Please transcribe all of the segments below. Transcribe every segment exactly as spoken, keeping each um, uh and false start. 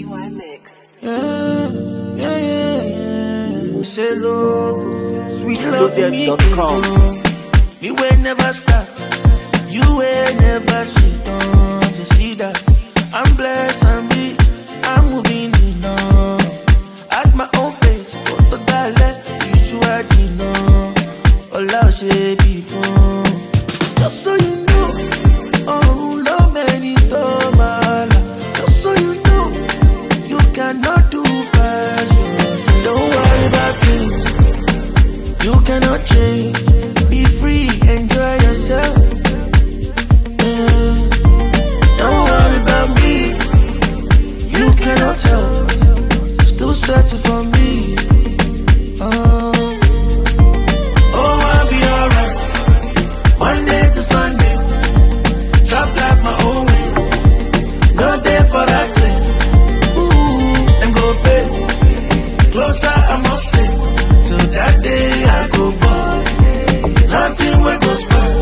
Y Mix. Yeah, yeah, yeah, yeah. Say logo, sweet loaded dot com. Me will never stop. You will never shit on. You see that? I'm blessed and rich. I'm moving enough. At my own pace, go to Dale. You should know. All I'll say before. Just so you know, oh, no many tomala. Just so you know, you cannot do past yourself. Don't worry about things you cannot change. Be free, enjoy yourself. Mm. Don't worry about me. You cannot help. Still searching for me. Oh, oh, I'll be alright. Monday to Sunday, trap like my own way. No day for that place. Ooh, and go big. Closer, I must say. Till that day I go by. Nothing will go spoil.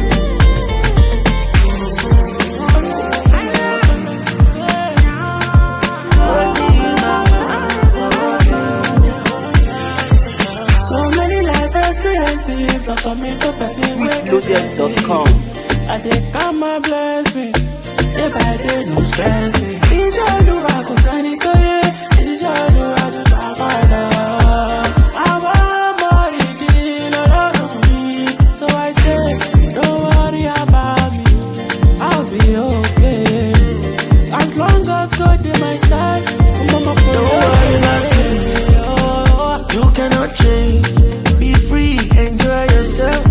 So many life experiences don't come into person. sweet loaded dot com. I dey count my blessings, day by day, no stressing. It's all do I go send it to you. It's all do I to try find love. I want more deal, a lot for me. So I say, don't worry about me, I'll be okay. As long as God in my side, mama, Don't worry about things you cannot change. Be free, enjoy yourself.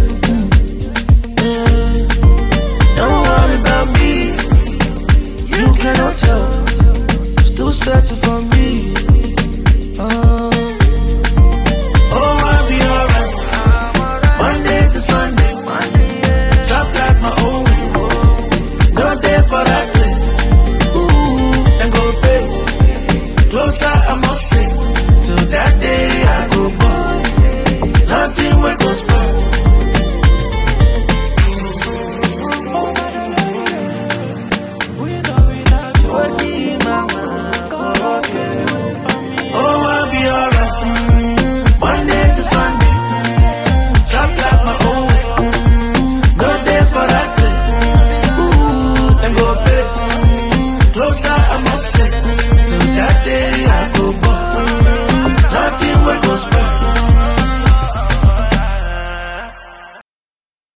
Mm. Don't worry about me. You cannot help. Still searching for me. Oh, oh, I'll be alright. Monday to Sunday, trap like my own way. No day for that.